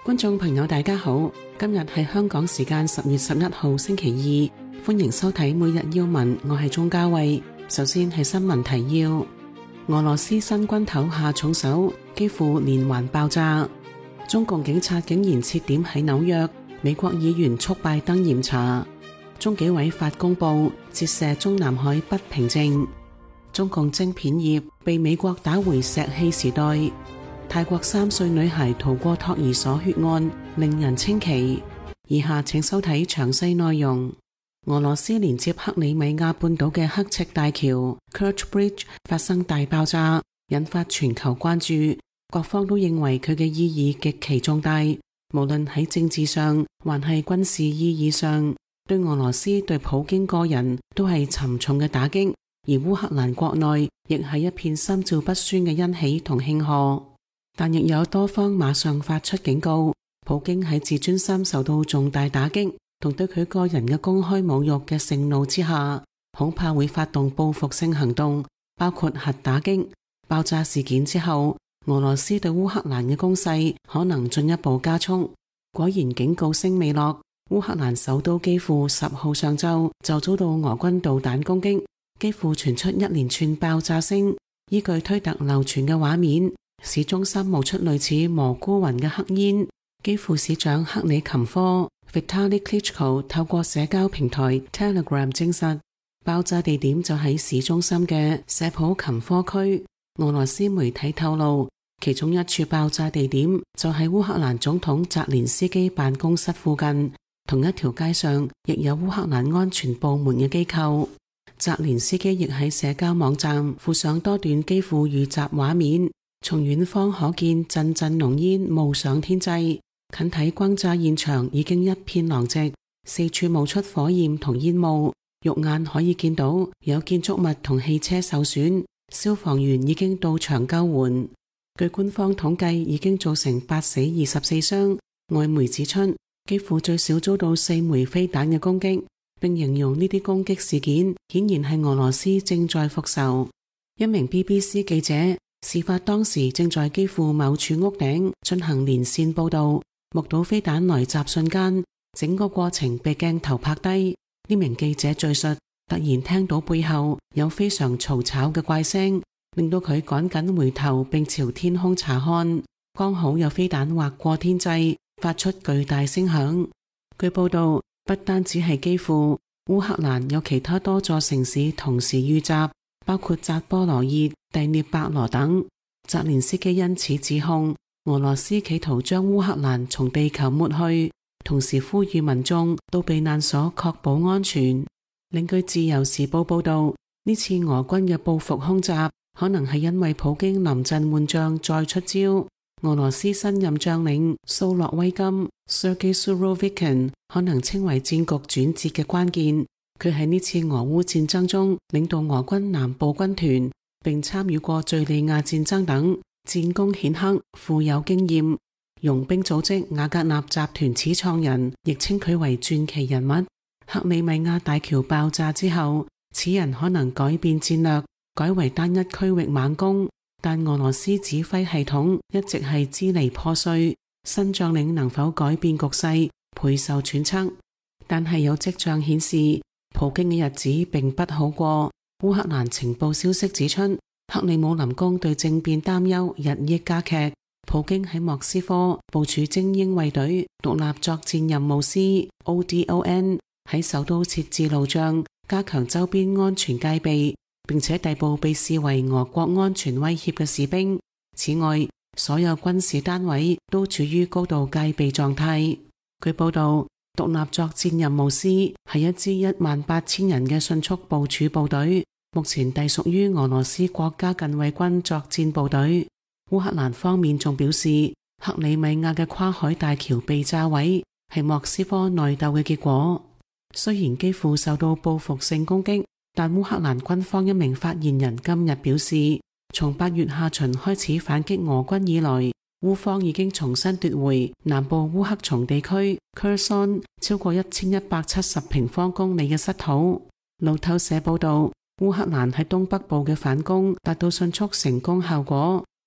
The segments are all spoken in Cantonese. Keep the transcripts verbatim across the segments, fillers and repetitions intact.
觀眾朋友大家好，今日係香港時間十月十一號星期二，歡迎收睇每日要聞，我係鍾嘉慧。首先係新聞提要：俄羅斯新軍頭下重手，幾乎連環爆炸；中共警察竟然設點喺紐約；美國議員促拜登嚴查；中紀委發公報折射中南海不平靜；中共晶片業被美國打回石器時代；泰國三歲女孩逃過托兒所血案，令人稱奇。以下請收睇詳細內容。俄羅斯連接克里米亞半島嘅刻赤大橋 Kerch Bridge 發生大爆炸，引發全球關注。各方都認為佢嘅意義極其重大，無論喺政治上還係軍事意義上，對俄羅斯對普京個人都係沉重嘅打擊。而烏克蘭國內亦係一片心照不宣嘅欣喜同慶賀。但亦有多方馬上發出警告，普京喺自尊心受到重大打擊同對佢個人嘅公開侮辱嘅盛怒之下，恐怕會發動報復性行動，包括核打擊。爆炸事件之後，俄羅斯對烏克蘭嘅攻勢可能進一步加速。果然警告聲未落，烏克蘭首都基輔十號上晝就遭到俄軍導彈攻擊，基輔傳出一連串爆炸聲。依據推特流傳嘅畫面，市中心冒出類似蘑菇雲嘅黑煙。基輔市長克里琴科 Vitali Klitschko 透過社交平台 Telegram 證實，爆炸地點就喺市中心嘅舍普琴科區。俄羅斯媒體透露，其中一處爆炸地點就喺烏克蘭總統澤連斯基辦公室附近，同一條街上亦有烏克蘭安全部門嘅機構。澤連斯基亦喺社交網站附上多段基輔遇襲畫面，從遠方可見陣陣濃煙冒上天際，近睇轟炸現場已經一片狼藉，四處冒出火焰同煙霧，肉眼可以見到有建築物同汽車受損，消防員已經到場救援。據官方統計，已經造成八死二十四傷。外媒指出，基輔最少遭到四枚飛彈嘅攻擊，並形容呢啲攻擊事件顯然係俄羅斯正在復仇。一名 B B C 記者事發當時正在基輔某處屋頂進行連線報道，目睹飛彈來襲瞬間，整個過程被鏡頭拍低。呢名記者敘述，突然聽到背後有非常嘈吵嘅怪聲，令到佢趕緊回頭並朝天空查看，剛好有飛彈劃過天際，發出巨大聲響。據報道，不單只係基輔，烏克蘭有其他多座城市同時遇襲，包括扎波羅熱、第聶伯羅等。澤連斯基因此指控俄羅斯企圖將烏克蘭從地球抹去，同時呼籲民眾到避難所確保安全。另據自由時報報道，呢次俄軍嘅報復空襲可能係因為普京臨陣換將再出招。俄羅斯新任將領蘇洛威金 Sergei Surovikin 可能稱為戰局轉折嘅關鍵。佢喺呢次俄烏戰爭中領導俄軍南部軍團，並參與過敘利亞戰爭等，戰功顯赫，富有經驗。傭兵組織瓦格納集團始創人亦稱佢為傳奇人物。克里米亞大橋爆炸之後，此人可能改變戰略，改為單一區域猛攻。但俄羅斯指揮系統一直係支離破碎，新將領能否改變局勢，備受揣測。但係有跡象顯示，普京嘅日子並不好過。烏克蘭情報消息指出，克里姆林宮對政變擔憂日益加劇。普京喺莫斯科部署精英衛隊獨立作戰任務師 O D O N， 喺首都設置路障，加強周邊安全戒備，並且逮捕被視為俄國安全威脅嘅士兵。此外，所有軍事單位都處於高度戒備狀態。據報道，獨立作戰任務師係一支一萬八千人嘅迅速部署部隊，目前隸屬於俄羅斯國家近衛軍作戰部隊。烏克蘭方面仲表示，克里米亞嘅跨海大橋被炸毀係莫斯科內鬥嘅結果。雖然基輔受到報復性攻擊，但烏克蘭軍方一名發言人今日表示，從八月下旬開始反擊俄軍以來，烏方已經重新奪回南部烏克松地區 Kherson 超過一千一百七十平方公里嘅失土。路透社報道，烏克蘭喺東北部嘅反攻達到迅速成功效果，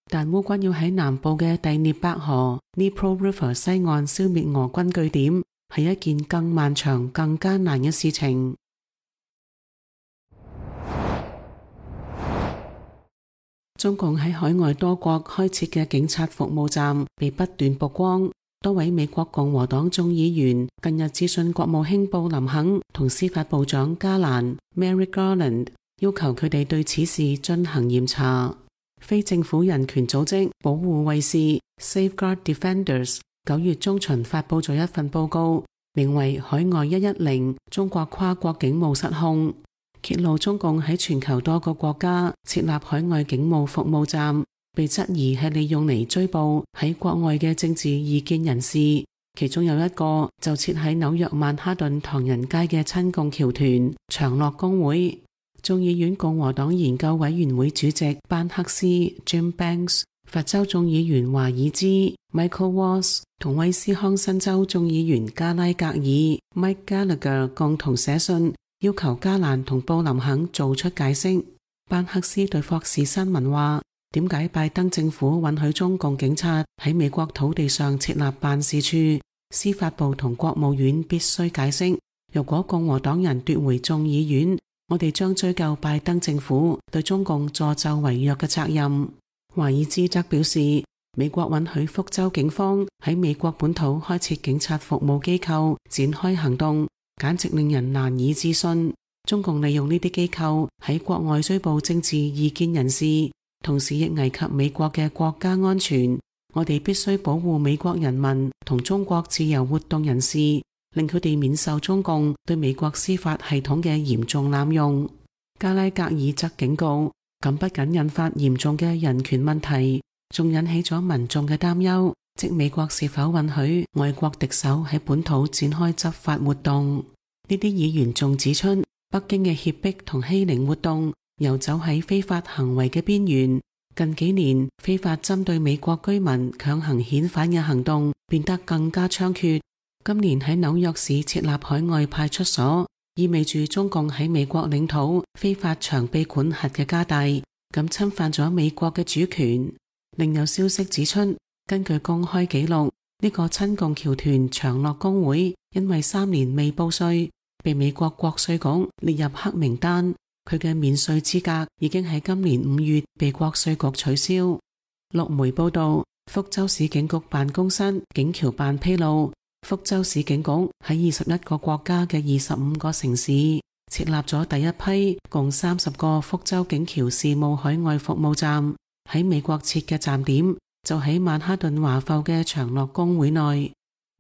但烏軍要喺南部嘅第聶伯河 Dnipro River 西岸消滅俄軍據點，係一件更漫長、更艱難嘅事情。中共喺海外多國開設嘅警察服務站被不斷曝光，多位美國共和黨眾議員近日致信國務卿布林肯同司法部長加蘭 Merrick Garland， 要求佢哋對此事進行嚴查。非政府人權組織保護衛士 Safeguard Defenders 九月中旬發佈咗一份報告，名為《海外一一零中國跨國警務失控》，揭露中共喺全球多個國家設立海外警務服務站，被質疑係利用嚟追捕喺國外嘅政治異見人士。其中有一個就設喺紐約曼哈頓唐人街嘅親共僑團長樂工會。眾議院共和黨研究委員會主席班克斯 Jim Banks、佛州眾議員華爾茲 Michael Waltz 同威斯康辛州眾議員加拉格爾 Mike Gallagher 共同寫信，要求加蘭同布林肯做出解釋。班克斯對霍士新聞話：點解拜登政府允許中共警察喺美國土地上設立辦事處？司法部同國務院必須解釋。如果共和黨人奪回眾議院，我哋將追究拜登政府對中共助紂為虐嘅責任。華爾茲則表示，美國允許福州警方喺美國本土開設警察服務機構展開行動，簡直令人難以置信。中共利用呢啲機構喺國外追捕政治異見人士，同時亦危及美國嘅國家安全。我哋必須保護美國人民同中國自由活動人士，令佢哋免受中共對美國司法系統嘅嚴重濫用。加拉格爾則警告，咁不僅引發嚴重嘅人權問題，仲引起咗民眾嘅擔憂，即美國是否允許外國敵手喺本土展開執法活動。呢啲議員仲指出，北京嘅脅迫同欺凌活動游走喺非法行為嘅邊緣。近幾年，非法針對美國居民強行遣返嘅行動變得更加猖獗。今年喺紐約市設立海外派出所，意味住中共喺美國領土非法長臂管轄嘅加大，咁侵犯咗美國嘅主權。另有消息指出，根據公開記錄，呢個親共僑團長樂工會因為三年未報稅，被美國國稅局列入黑名單。佢嘅免稅資格已經喺今年五月被國稅局取消。陸媒報道，福州市警局辦公室警僑辦披露，福州市警局喺二十一個國家嘅二十五個城市設立咗第一批共三十個福州警僑事務海外服務站。喺美國設嘅站點就喺曼哈頓華埠嘅長樂工會內。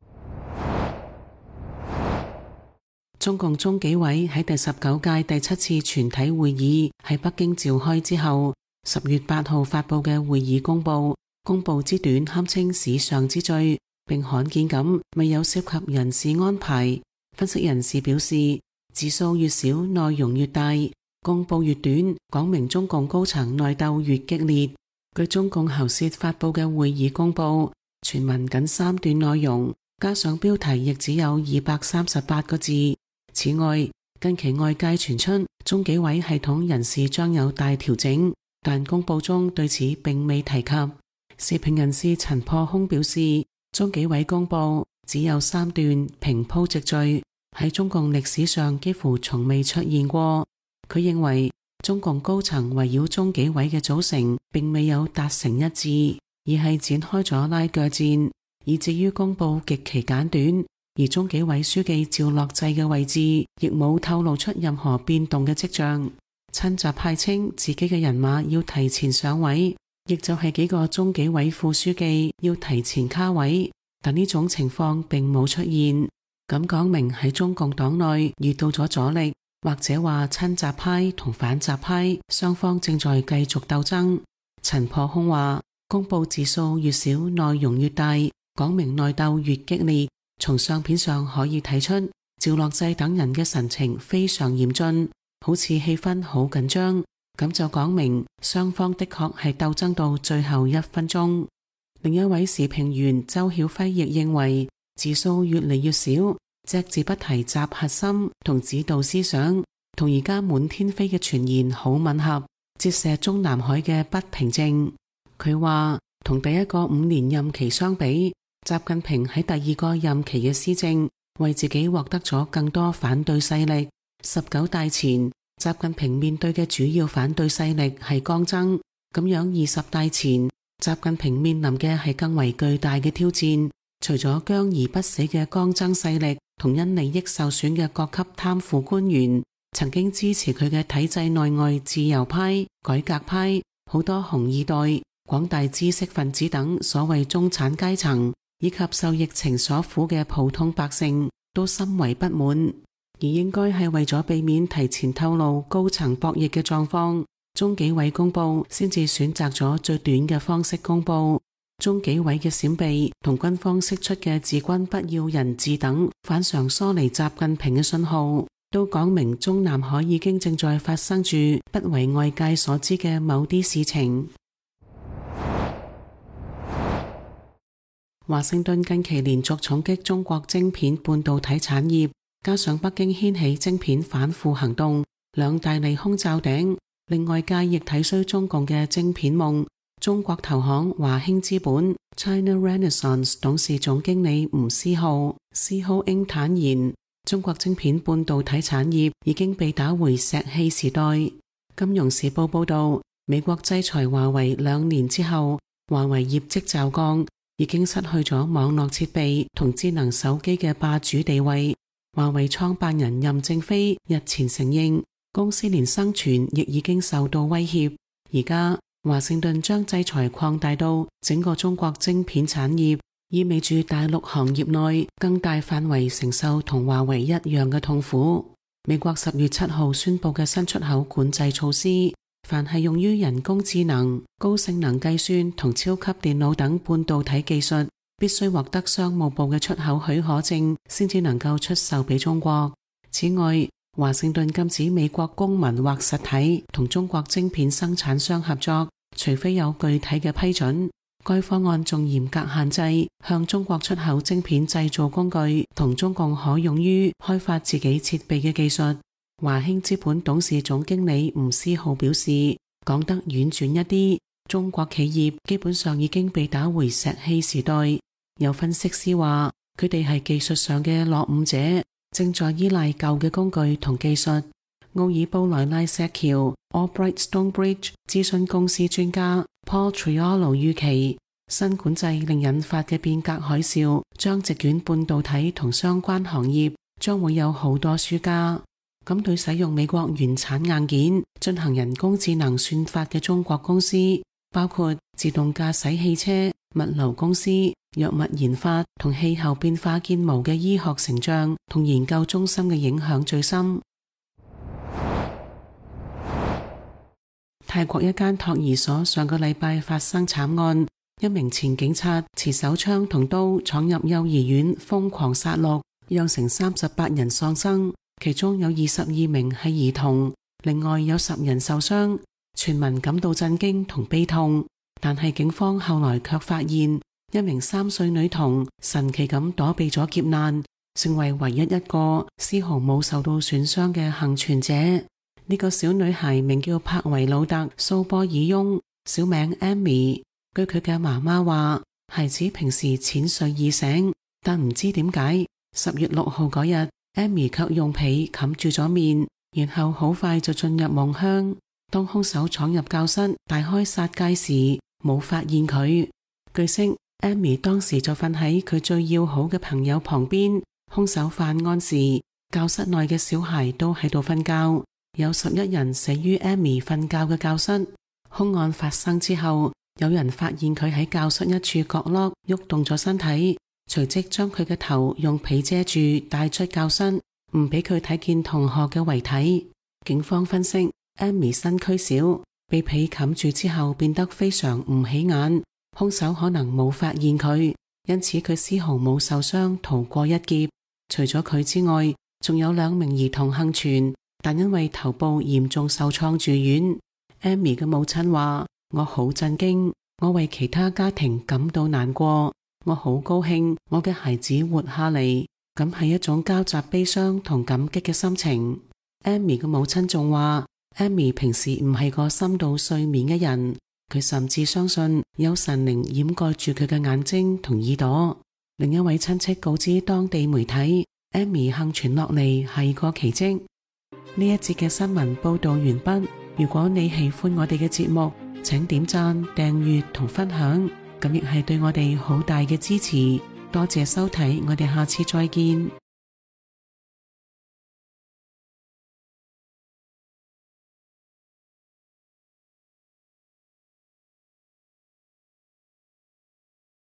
中共中紀委喺第十九屆第七次全體會議喺北京召開之後，十月八號發佈嘅會議公報，公報之短堪稱史上之最，並罕見咁未有涉及人事安排。分析人士表示，字數越少，內容越大；公報越短，講明中共高層內鬥越激烈。據中共喉舌發佈嘅會議公報，全文僅三段內容，加上標題亦只有二百三十八個字。此外，近期外界傳出中紀委系統人事將有大調整，但公報中對此並未提及。時評人士陳破空表示，中紀委公報只有三段，平鋪直敘，喺中共歷史上幾乎從未出現過。佢認為中共高層圍繞中紀委嘅組成並未有達成一致，而係展開咗拉鋸戰，以至於公報極其簡短。而中紀委書記趙樂際嘅位置亦冇透露出任何變動嘅跡象。親習派稱自己嘅人馬要提前上位，亦就係幾個中紀委副書記要提前卡位，但呢種情況並冇出現，咁講明喺中共黨內遇到咗阻力，或者話親習派同反習派雙方正在繼續鬥爭。陳破空話，公報字數越少，內容越大，講明內鬥越激烈。從相片上可以睇出，趙樂際等人嘅神情非常嚴峻，好似氣氛好緊張，咁就講明雙方的確係鬥爭到最後一分鐘。另一位時評員周曉輝亦認為，字數越嚟越少，隻字不提習核心同指導思想，同而家滿天飛嘅傳言好吻合，折射中南海嘅不平靜。 佢話同第一個五年任期相比，習近平喺第二個任期嘅施政為自己獲得咗更多反對勢力。十九大前，習近平面對嘅主要反對勢力係江增，咁樣二十大前，習近平面臨嘅係更為巨大嘅挑戰。除咗僵而不死嘅江增勢力同因利益受損嘅各級貪腐官員，曾經支持佢嘅體制內外自由派、改革派、好多紅二代、廣大知識分子等所謂中產階層，以及受疫情所苦嘅普通百姓，都深為不滿。而應該係為咗避免提前透露高層博弈嘅狀況，中紀委公佈先至選擇咗最短嘅方式公佈。中紀委嘅閃避同軍方釋出嘅治軍不要人治等反常疏離習近平嘅信號，都講明中南海已經正在發生住不為外界所知嘅某啲事情。華盛頓近期連續重擊中國晶片半導體產業，加上北京掀起晶片反腐行動，兩大利空罩頂，令外界亦睇衰中共嘅晶片夢。中國投行華興資本 China Renaissance 董事總經理吳思浩思浩英坦言，中國晶片半導體產業已經被打回石器時代。金融時報報道，美國制裁華為兩年之後，華為業績驟降，已經失去咗網絡設備同智能手機嘅霸主地位。華為創辦人任正非日前承認，公司連生存亦已經受到威脅。而家華盛頓將制裁擴大到整個中國晶片產業，意味住大陸行業內更大範圍承受同華為一樣嘅痛苦。美國十月七號宣布嘅新出口管制措施，凡係用於人工智能、高性能計算同超級電腦等半導體技術，必須獲得商務部嘅出口許可證，先至能夠出售俾中國。此外，華盛頓禁止美國公民或實體同中國晶片生產商合作，除非有具體嘅批准。該方案仲嚴格限制向中國出口晶片製造工具同中共可用於開發自己設備嘅技術。華興資本董事總經理吳思浩表示，講得婉轉一啲，中國企業基本上已經被打回石器時代。有分析師話，佢哋係技術上嘅落伍者，正在依賴舊嘅工具同技術。奧爾布萊拉石橋 Albright Stonebridge 諮詢公司專家 Paul Triolo 預期，新管制令引發嘅變革海嘯，將席捲半導體同相關行業，將會有好多輸家。咁對使用美國原產硬件進行人工智能算法嘅中國公司，包括自動駕駛汽車、物流公司、藥物研發同氣候變化建模嘅醫學成像同研究中心嘅影響最深。泰國一間托兒所上個禮拜發生慘案，一名前警察持手槍同刀闖入幼兒園瘋狂殺戮，釀成三十八人喪生，其中有二十二名係兒童，另外有十人受傷。全民感到震驚同悲痛，但係警方後來卻發現一名三歲女童神奇咁躲避咗劫難，成為唯一一個絲毫冇受到損傷嘅幸存者。呢個小女孩名叫柏維魯特·蘇波爾翁，小名 Amy。據佢嘅媽媽話，孩子平時淺睡易醒，但唔知點解十月六號嗰日 Amy 卻用被冚住咗面，然後好快就進入夢鄉。當兇手闖入教室大開殺戒時，冇發現佢。據悉 Amy 當時就瞓喺佢最要好嘅朋友旁邊。兇手犯案時，教室內嘅小孩都喺度瞓覺，有十一人死於 Amy 瞓覺嘅教室。兇案發生之後，有人發現佢喺教室一處角落喐動咗身體，隨即將佢嘅頭用被遮住帶出教室，唔俾佢睇見同學嘅遺體。警方分析， Amy 身軀小，被被冚住之後變得非常唔起眼，兇手可能冇發現佢，因此佢絲毫冇受傷，逃過一劫。除咗佢之外，仲有兩名兒童幸存，但因為頭部嚴重受創住院。Amy 嘅母親話，我好震驚，我為其他家庭感到難過，我好高興我嘅孩子活下嚟，咁係一種交集悲傷同感激嘅心情。Amy 嘅母親仲話，Amy 平時唔係個深度睡眠嘅人， 佢甚至相信有神靈掩蓋住佢嘅眼睛同耳朵。另一位親戚告知當地媒體，Amy 幸存落嚟係個奇蹟。呢一節嘅新聞報道完畢。如果你喜歡我哋嘅節目，請點讚、訂閱同分享，咁亦係對我哋好大嘅支持。多謝收睇，我哋下次再見。